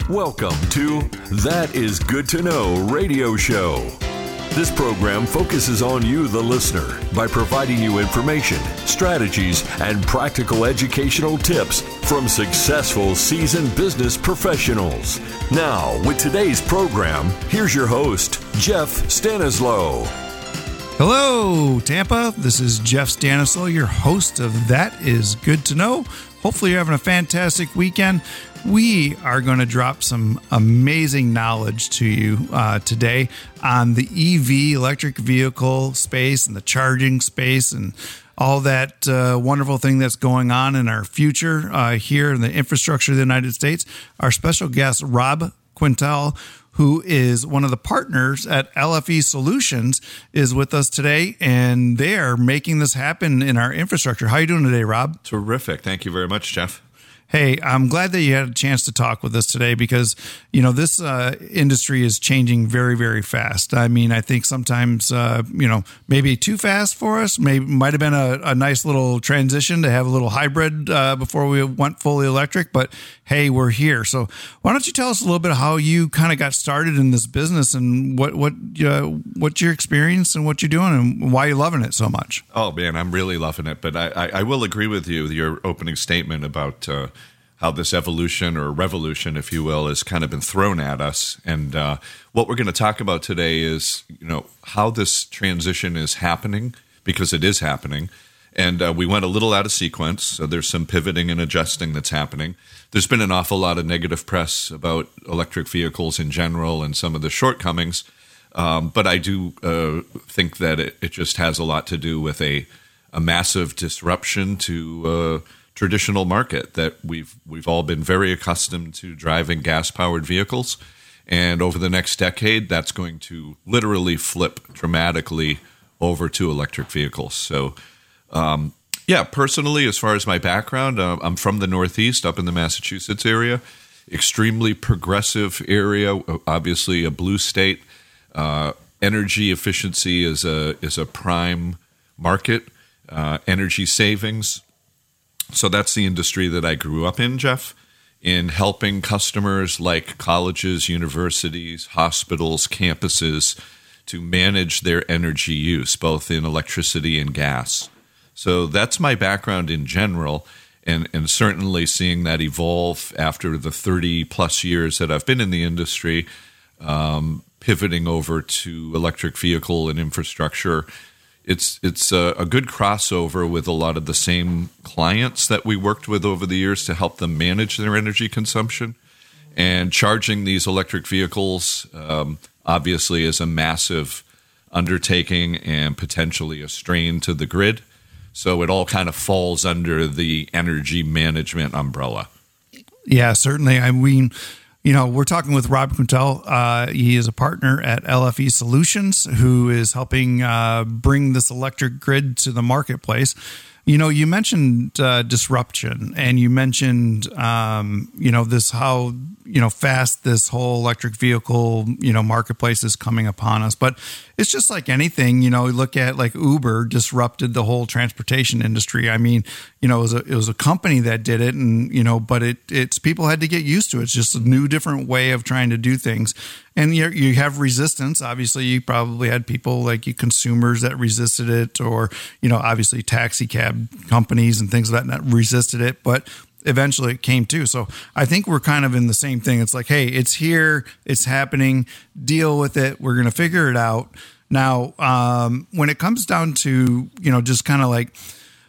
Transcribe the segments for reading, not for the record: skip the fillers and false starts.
Welcome to That Is Good to Know radio show. This program focuses on you, the listener, by providing you information, strategies, and practical educational tips from successful seasoned business professionals. Now, with today's program, here's your host, Jeff Stanislow. Hello, Tampa. This is Jeff Stanislow, your host of That Is Good to Know. Hopefully you're having a fantastic weekend. We are going to drop some amazing knowledge to you today on the EV, electric vehicle space and the charging space and all that wonderful thing that's going on in our future here in the infrastructure of the United States. Our special guest, Rob Quintal, who is one of the partners at LFE Solutions, is with us today, and they are making this happen in our infrastructure. How are you doing today, Rob? Terrific. Thank you very much, Jeff. Hey, I'm glad that you had a chance to talk with us today because, you know, this industry is changing very, very fast. I mean, I think sometimes, maybe too fast for us. Might have been a nice little transition to have a little hybrid before we went fully electric. But, hey, we're here. So why don't you tell us a little bit of how you kind of got started in this business and what's your experience and what you're doing and why you're loving it so much? Oh, man, I'm really loving it. But I will agree with you, your opening statement about how this evolution or revolution, if you will, has kind of been thrown at us. And what we're going to talk about today is, how this transition is happening, because it is happening. And we went a little out of sequence, so there's some pivoting and adjusting that's happening. There's been an awful lot of negative press about electric vehicles in general and some of the shortcomings. But I do think that it just has a lot to do with a massive disruption to traditional market that we've all been very accustomed to driving gas-powered vehicles. And over the next decade, that's going to literally flip dramatically over to electric vehicles. So, personally, as far as my background, I'm from the Northeast, up in the Massachusetts area, extremely progressive area, obviously a blue state. Energy efficiency is a prime market, energy savings. So that's the industry that I grew up in, Jeff, in helping customers like colleges, universities, hospitals, campuses to manage their energy use, both in electricity and gas. So that's my background in general, and certainly seeing that evolve after the 30-plus years that I've been in the industry, pivoting over to electric vehicle and infrastructure. It's a good crossover with a lot of the same clients that we worked with over the years to help them manage their energy consumption. And charging these electric vehicles obviously is a massive undertaking and potentially a strain to the grid. So it all kind of falls under the energy management umbrella. Yeah, certainly. I mean, we're talking with Rob Quintal. He is a partner at LFE Solutions who is helping bring this electric grid to the marketplace. You mentioned disruption, and you mentioned, this how, fast this whole electric vehicle, marketplace is coming upon us. But it's just like anything, you look at like Uber disrupted the whole transportation industry. I mean, it was a company that did it, and, but it's people had to get used to it. It's just a new, different way of trying to do things. And you have resistance. Obviously, you probably had people like you consumers that resisted it, or, obviously taxi cab companies and things like that resisted it. But eventually it came too. So I think we're kind of in the same thing. It's like, hey, it's here, it's happening, deal with it. We're going to figure it out. Now, when it comes down to, just kind of like,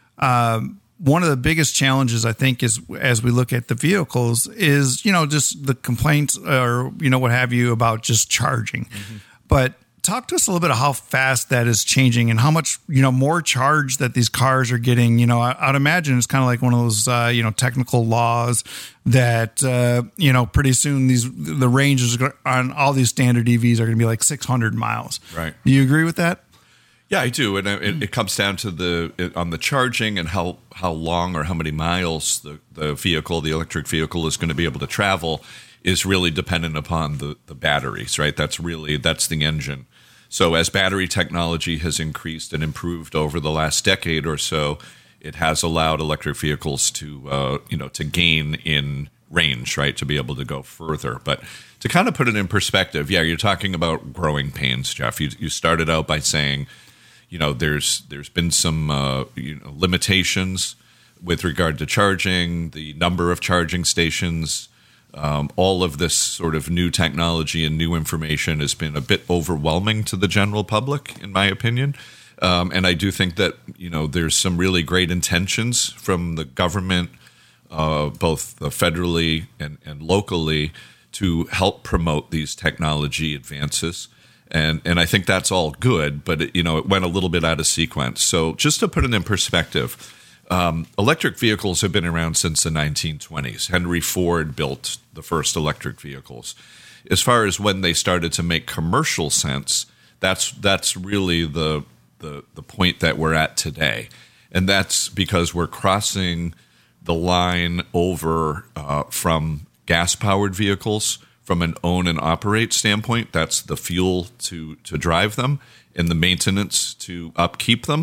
one of the biggest challenges, I think, is as we look at the vehicles is, just the complaints or, what have you about just charging. Mm-hmm. But talk to us a little bit of how fast that is changing and how much, more charge that these cars are getting. I'd imagine it's kind of like one of those, technical laws that, pretty soon the ranges on all these standard EVs are going to be like 600 miles. Right. Do you agree with that? Yeah, I do, and it comes down to on the charging and how long or how many miles the electric vehicle is going to be able to travel is really dependent upon the batteries, right? That's the engine. So as battery technology has increased and improved over the last decade or so, it has allowed electric vehicles to gain in range, right, to be able to go further. But to kind of put it in perspective, yeah, you're talking about growing pains, Jeff. You started out by saying, there's been some limitations with regard to charging, the number of charging stations. All of this sort of new technology and new information has been a bit overwhelming to the general public, in my opinion. And I do think that, there's some really great intentions from the government, both federally and locally, to help promote these technology advances. And I think that's all good, but it went a little bit out of sequence. So just to put it in perspective, electric vehicles have been around since the 1920s. Henry Ford built the first electric vehicles. As far as when they started to make commercial sense, that's really the point that we're at today. And that's because we're crossing the line over from gas-powered vehicles from an own and operate standpoint. That's the fuel to drive them, and the maintenance to upkeep them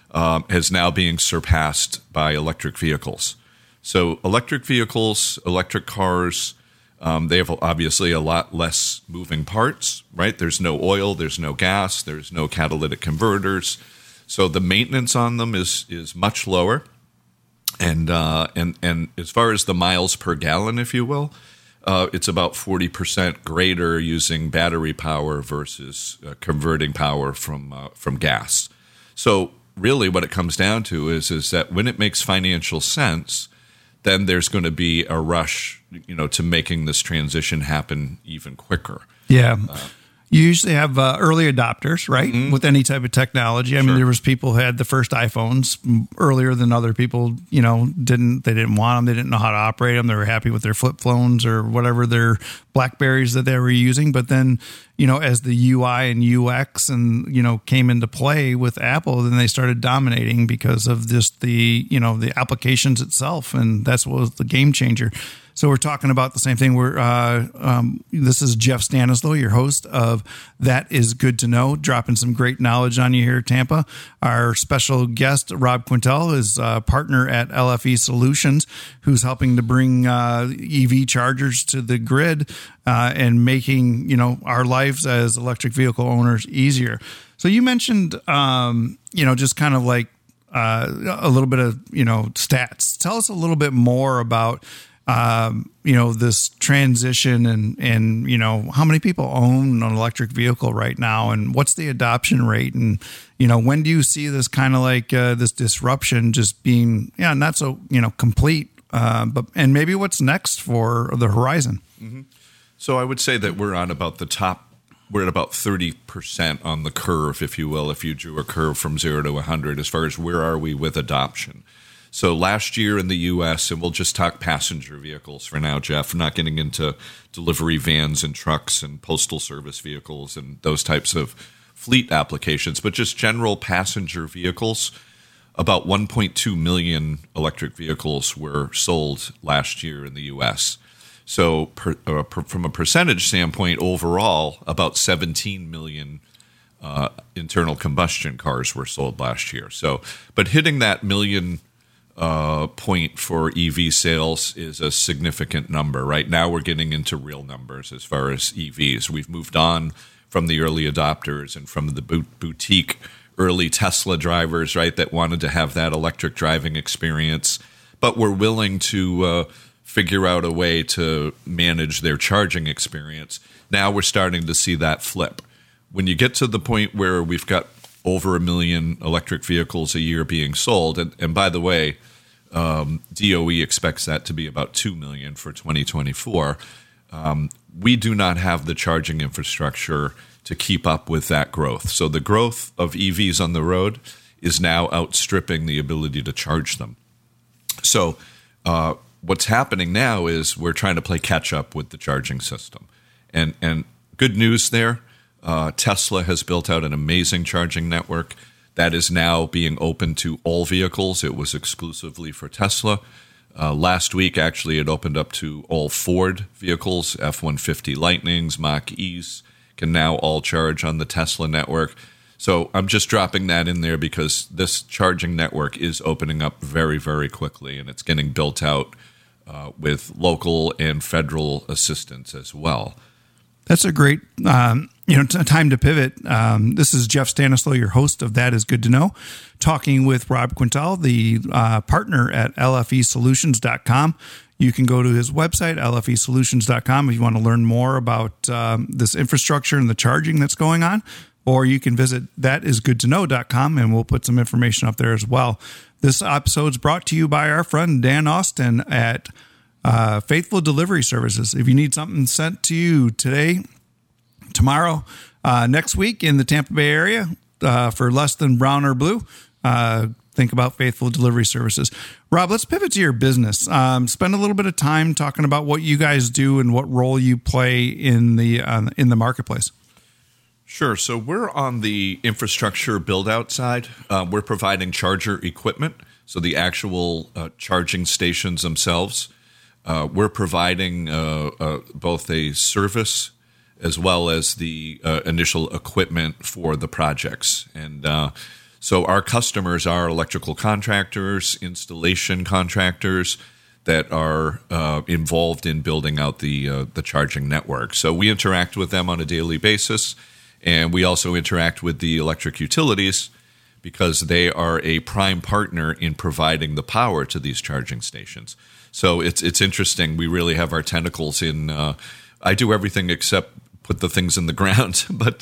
is now being surpassed by electric vehicles. So electric vehicles, electric cars, they have obviously a lot less moving parts, right? There's no oil, there's no gas, there's no catalytic converters. So the maintenance on them is much lower. And as far as the miles per gallon, if you will, it's about 40% greater using battery power versus converting power from gas. So really what it comes down to is that when it makes financial sense, then there's going to be a rush, to making this transition happen even quicker. Yeah. You usually have early adopters, right? Mm-hmm. With any type of technology. I mean, there was people who had the first iPhones earlier than other people, didn't want them. They didn't know how to operate them. They were happy with their flip phones or whatever their BlackBerries that they were using. But then, as the UI and UX and, came into play with Apple, then they started dominating because of just the applications itself. And that's what was the game changer. So we're talking about the same thing. This is Jeff Stanislow, your host of That Is Good to Know, dropping some great knowledge on you here, Tampa. Our special guest, Rob Quintel, is a partner at LFE Solutions, who's helping to bring EV chargers to the grid and making our lives as electric vehicle owners easier. So you mentioned just kind of like a little bit of stats. Tell us a little bit more about this transition and how many people own an electric vehicle right now and what's the adoption rate? And, when do you see this kind of like this disruption just being, not so, complete, and maybe what's next for the horizon? Mm-hmm. So I would say that we're at about 30% on the curve, if you will, if you drew a curve from 0 to 100, as far as where are we with adoption. So last year in the U.S., and we'll just talk passenger vehicles for now, Jeff, not getting into delivery vans and trucks and postal service vehicles and those types of fleet applications, but just general passenger vehicles, about 1.2 million electric vehicles were sold last year in the U.S. So from a percentage standpoint, overall, about 17 million internal combustion cars were sold last year. So, but hitting that million point for EV sales is a significant number. Right now we're getting into real numbers as far as EVs. We've moved on from the early adopters and from the boutique early Tesla drivers, right, that wanted to have that electric driving experience, but were willing to figure out a way to manage their charging experience. Now we're starting to see that flip. When you get to the point where we've got over 1 million electric vehicles a year being sold, and by the way, DOE expects that to be about 2 million for 2024. We do not have the charging infrastructure to keep up with that growth. So the growth of EVs on the road is now outstripping the ability to charge them. So what's happening now is we're trying to play catch up with the charging system. And good news there, Tesla has built out an amazing charging network that is now being open to all vehicles. It was exclusively for Tesla. Last week, actually, it opened up to all Ford vehicles, F-150 Lightnings, Mach-E's, can now all charge on the Tesla network. So I'm just dropping that in there because this charging network is opening up very, very quickly, and it's getting built out with local and federal assistance as well. That's a great time to pivot. This is Jeff Stanislaw, your host of That Is Good to Know, talking with Rob Quintal, the partner at lfesolutions.com. You can go to his website, lfesolutions.com, if you want to learn more about this infrastructure and the charging that's going on, or you can visit thatisgoodtoknow.com, and we'll put some information up there as well. This episode is brought to you by our friend Dan Austin at Faithful Delivery Services. If you need something sent to you today, tomorrow, next week in the Tampa Bay area for less than brown or blue, think about Faithful Delivery Services. Rob, let's pivot to your business. Spend a little bit of time talking about what you guys do and what role you play in the marketplace. Sure. So we're on the infrastructure build-out side. We're providing charger equipment, so the actual charging stations themselves. We're providing both a service as well as the initial equipment for the projects. And so our customers are electrical contractors, installation contractors that are involved in building out the charging network. So we interact with them on a daily basis. And we also interact with the electric utilities because they are a prime partner in providing the power to these charging stations. So it's interesting. We really have our tentacles in. I do everything except put the things in the ground, but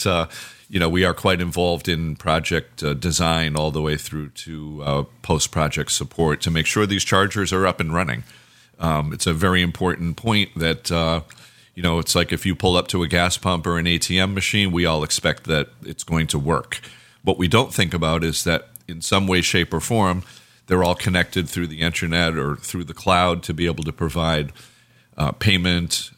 we are quite involved in project design all the way through to post-project support to make sure these chargers are up and running. It's a very important point that. It's like if you pull up to a gas pump or an ATM machine, we all expect that it's going to work. What we don't think about is that in some way, shape, or form, they're all connected through the internet or through the cloud to be able to provide payment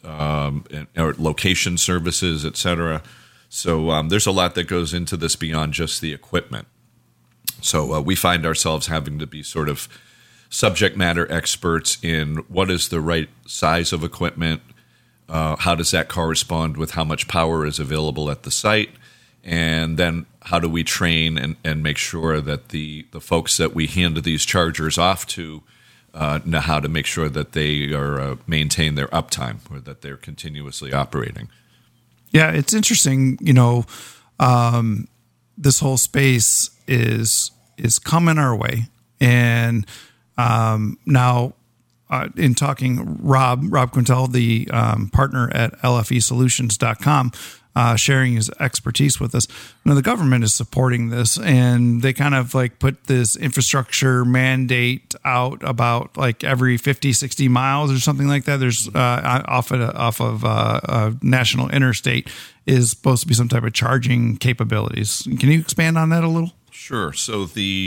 or location services, et cetera. So there's a lot that goes into this beyond just the equipment. So we find ourselves having to be sort of subject matter experts in what is the right size of equipment, how does that correspond with how much power is available at the site? And then how do we train and make sure that the folks that we hand these chargers off to know how to make sure that they are maintain their uptime or that they're continuously operating? Yeah, it's interesting. This whole space is coming our way. And now, in talking, Rob Quintal, the partner at lfesolutions.com, sharing his expertise with us. The government is supporting this, and they kind of like put this infrastructure mandate out about like every 50, 60 miles or something like that. There's off of a national interstate is supposed to be some type of charging capabilities. Can you expand on that a little? Sure. So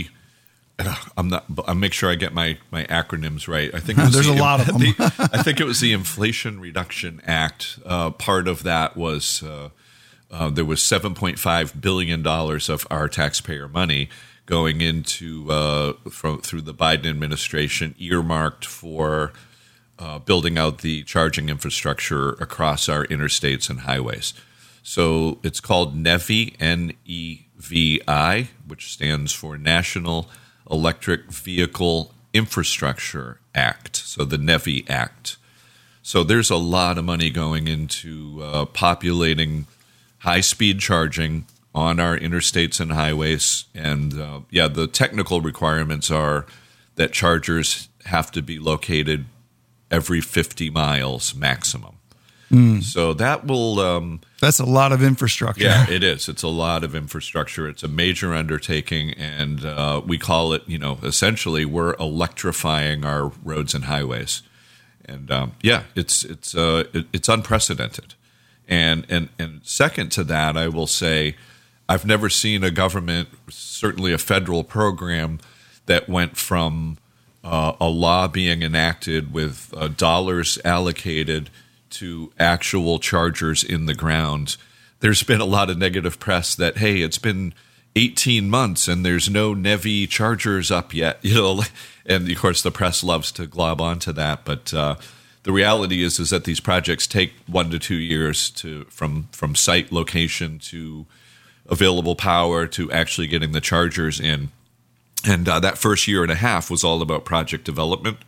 I'll make sure I get my acronyms right. I think it was there's a lot of them. I think it was the Inflation Reduction Act. Part of that was there was $7.5 billion of our taxpayer money going into through the Biden administration, earmarked for building out the charging infrastructure across our interstates and highways. So it's called NEVI, N-E-V-I, which stands for National Electric Vehicle Infrastructure Act, so the NEVI Act. So there's a lot of money going into populating high-speed charging on our interstates and highways. And the technical requirements are that chargers have to be located every 50 miles maximum. So that will... that's a lot of infrastructure. Yeah, it is. It's a lot of infrastructure. It's a major undertaking, and we call it, essentially we're electrifying our roads and highways. And it's unprecedented. And second to that, I will say I've never seen a government, certainly a federal program, that went from a law being enacted with dollars allocated to actual chargers in the ground. There's been a lot of negative press that, hey, it's been 18 months and there's no NEVI chargers up yet, and of course the press loves to glob onto that. But the reality is that these projects take 1 to 2 years from site location to available power to actually getting the chargers in. And that first year and a half was all about project development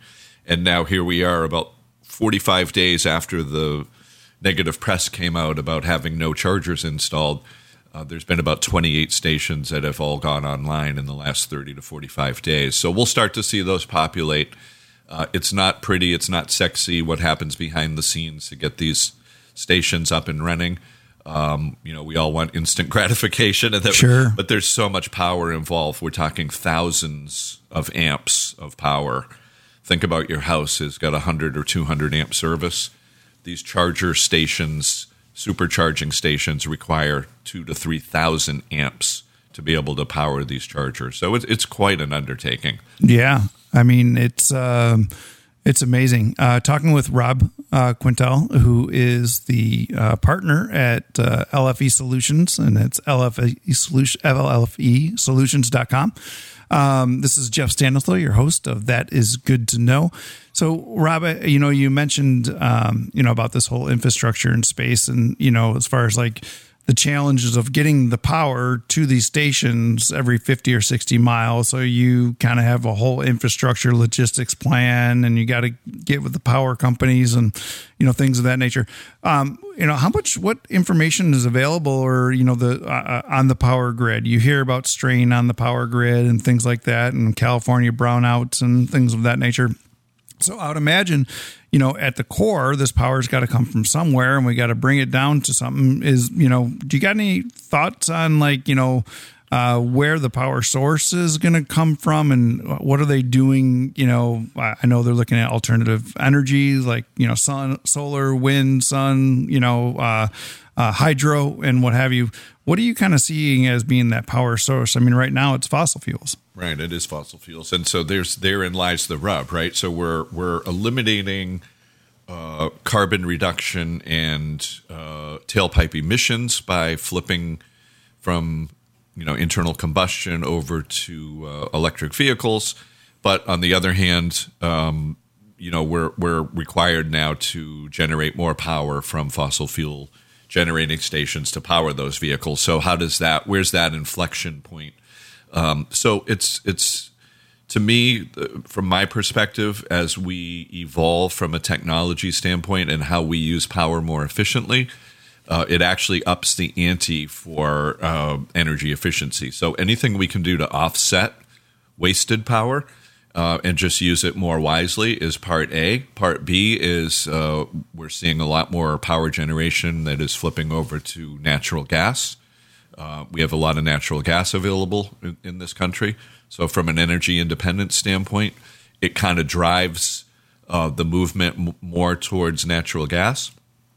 And now here we are about 45 days after the negative press came out about having no chargers installed. There's been about 28 stations that have all gone online in the last 30 to 45 days. So we'll start to see those populate. It's not pretty. It's not sexy what happens behind the scenes to get these stations up and running. We all want instant gratification, Sure. But there's so much power involved. We're talking thousands of amps of power. Think about your house has got 100 or 200 amp service. These charger stations, supercharging stations, require 2,000 to 3,000 amps to be able to power these chargers. So it's quite an undertaking. Yeah, I mean it's amazing. Talking with Rob Quintel, who is the partner at LFE Solutions, and it's LFEsolutions.com. This is Jeff Stanislaw, your host of That Is Good to Know. So, Rob, you mentioned, about this whole infrastructure in space, and, as far as like the challenges of getting the power to these stations every 50 or 60 miles. So you kind of have a whole infrastructure logistics plan, and you got to get with the power companies and, things of that nature. What information is available or, on the power grid? You hear about strain on the power grid and things like that, and California brownouts and things of that nature. So I would imagine, at the core, this power's got to come from somewhere, and we got to bring it down to something. Do you got any thoughts on where the power source is going to come from, and what are they doing? I know they're looking at alternative energy, like, sun, solar, wind, sun, hydro, and what have you. What are you kind of seeing as being that power source? I mean, right now it's fossil fuels. Right, it is fossil fuels, and so therein lies the rub, right? So we're eliminating carbon reduction and tailpipe emissions by flipping from internal combustion over to electric vehicles, but on the other hand, we're required now to generate more power from fossil fuel generating stations to power those vehicles. So where's that inflection point? So it's to me, from my perspective, as we evolve from a technology standpoint and how we use power more efficiently, it actually ups the ante for energy efficiency. So anything we can do to offset wasted power and just use it more wisely is part A. Part B is we're seeing a lot more power generation that is flipping over to natural gas. We have a lot of natural gas available in this country. So from an energy independence standpoint, it kind of drives the movement more towards natural gas.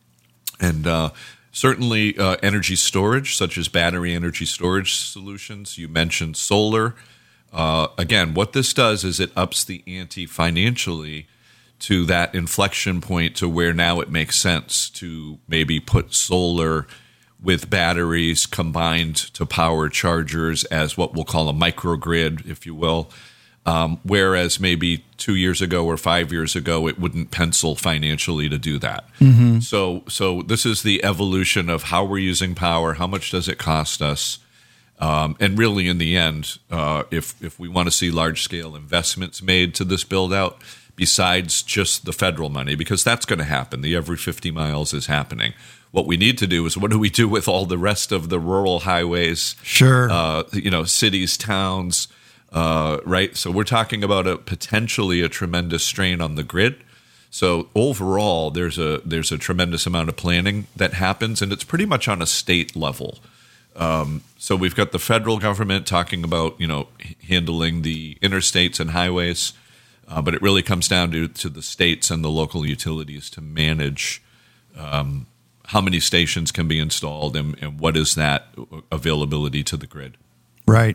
And certainly energy storage, such as battery energy storage solutions. You mentioned solar. Again, what this does is it ups the ante financially to that inflection point to where now it makes sense to maybe put solar with batteries combined to power chargers as what we'll call a microgrid, if you will. Whereas maybe 2 years ago or 5 years ago, it wouldn't pencil financially to do that. Mm-hmm. So this is the evolution of how we're using power. How much does it cost us? And really, in the end, if we want to see large-scale investments made to this build-out, besides just the federal money, because that's going to happen. The every 50 miles is happening. What we need to do is what do we do with all the rest of the rural highways? Sure. Cities, towns, right? So we're talking about potentially a tremendous strain on the grid. So overall, there's a tremendous amount of planning that happens, and it's pretty much on a state level. So we've got the federal government talking about, handling the interstates and highways, but it really comes down to the states and the local utilities to manage how many stations can be installed and what is that availability to the grid. Right.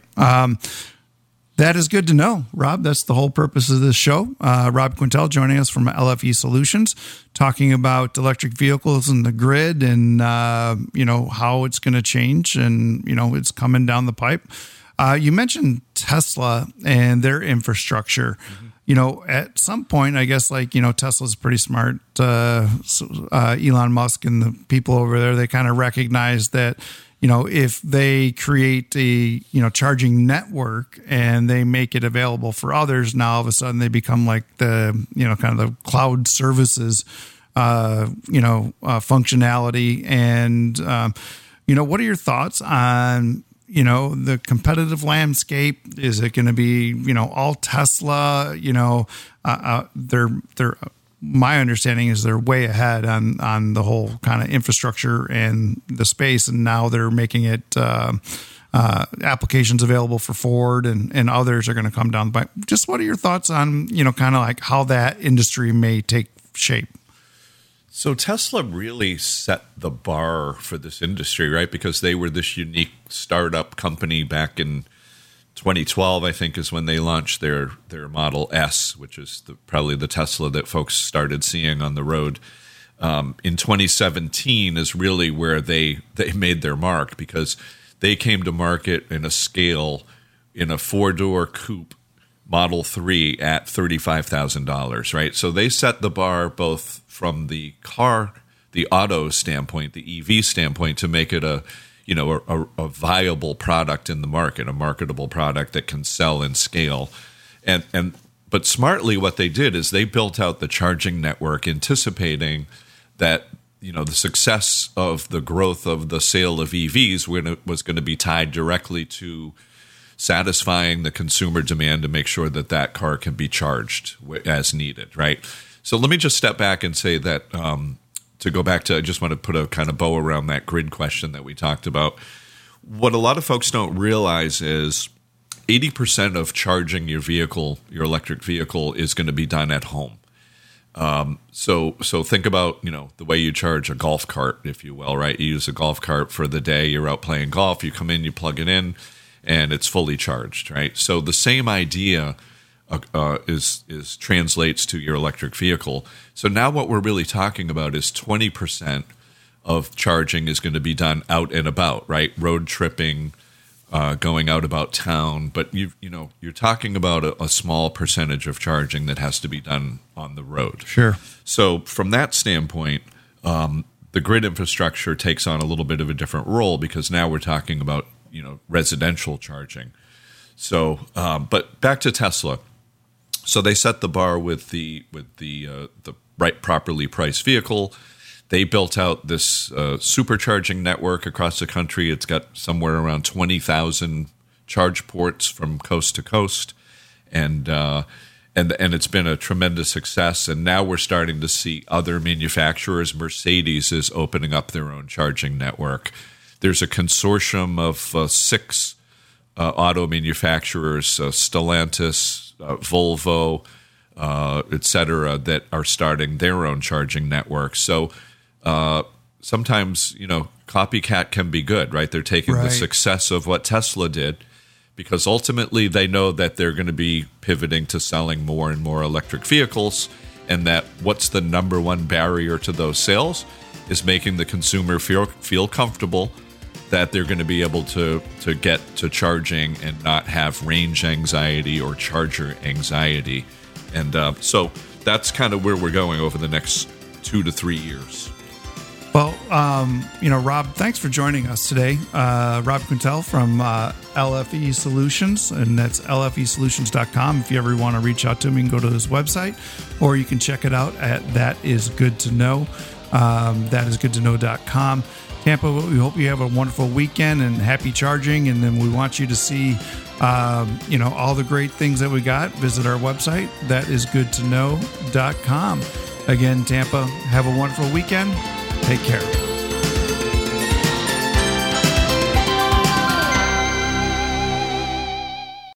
That is good to know, Rob. That's the whole purpose of this show. Rob Quintel joining us from LFE Solutions, talking about electric vehicles and the grid and, how it's going to change and, it's coming down the pipe. You mentioned Tesla and their infrastructure. Mm-hmm. At some point, I guess, Tesla's pretty smart. Elon Musk and the people over there, they kind of recognize that, if they create a, charging network and they make it available for others, now all of a sudden they become like the, kind of the cloud services, functionality. And, what are your thoughts on, the competitive landscape? Is it going to be, all Tesla? My understanding is they're way ahead on the whole kind of infrastructure and the space, and now they're making it applications available for Ford and others are going to come down. But just what are your thoughts on kind of like how that industry may take shape? So Tesla really set the bar for this industry, right? Because they were this unique startup company back in 2012, I think, is when they launched their Model S, which is probably the Tesla that folks started seeing on the road. In 2017 is really where they made their mark, because they came to market in a scale in a 4-door coupe Model 3 at $35,000, right? So they set the bar both from the auto standpoint, the EV standpoint, to make it a viable product in the market, a marketable product that can sell and scale. But smartly, what they did is they built out the charging network, anticipating that the success of the growth of the sale of EVs was going to be tied directly to satisfying the consumer demand to make sure that car can be charged as needed, right? So let me just step back and say that to go back to, I just want to put a kind of bow around that grid question that we talked about. What a lot of folks don't realize is 80% of charging your electric vehicle, is going to be done at home. So think about, the way you charge a golf cart, if you will, right? You use a golf cart for the day, you're out playing golf, you come in, you plug it in, and it's fully charged, right? So the same idea is translates to your electric vehicle. So now what we're really talking about is 20% of charging is going to be done out and about, right? Road tripping, going out about town. But you're talking about a small percentage of charging that has to be done on the road. Sure. So from that standpoint, the grid infrastructure takes on a little bit of a different role, because now we're talking about residential charging. So, but back to Tesla. So they set the bar with the right, properly priced vehicle. They built out this supercharging network across the country. It's got somewhere around 20,000 charge ports from coast to coast, and it's been a tremendous success. And now we're starting to see other manufacturers. Mercedes is opening up their own charging network. There's a consortium of 6 auto manufacturers, Stellantis, Volvo, et cetera, that are starting their own charging network. So sometimes, copycat can be good, right? They're taking the success of what Tesla did, because ultimately they know that they're going to be pivoting to selling more and more electric vehicles, and that what's the number one barrier to those sales is making the consumer feel comfortable that they're going to be able to get to charging and not have range anxiety or charger anxiety. And so that's kind of where we're going over the next 2 to 3 years. Well, Rob, thanks for joining us today. Rob Quintel from LFE Solutions, and that's lfesolutions.com. If you ever want to reach out to him, you can go to his website, or you can check it out at That Is Good to Know. Thatisgoodtoknow.com. Tampa, we hope you have a wonderful weekend and happy charging. And then we want you to see, all the great things that we got. Visit our website, thatisgoodtoknow.com. Again, Tampa, have a wonderful weekend. Take care.